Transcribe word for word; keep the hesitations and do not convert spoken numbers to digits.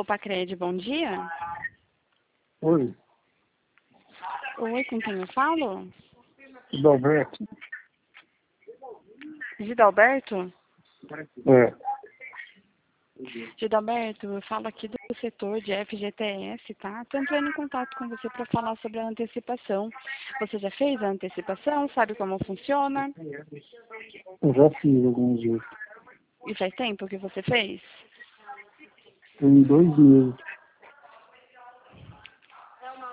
Lopacred, bom dia. Oi, Oi, com quem eu falo? Dalberto. Gidalberto? É, Gidalberto, eu falo aqui do setor de F G T S, tá? Tô entrando em contato com você para falar sobre a antecipação. Você já fez a antecipação? Sabe como funciona? eu já fiz alguns vezes. E faz tempo que você fez? Tem dois meses.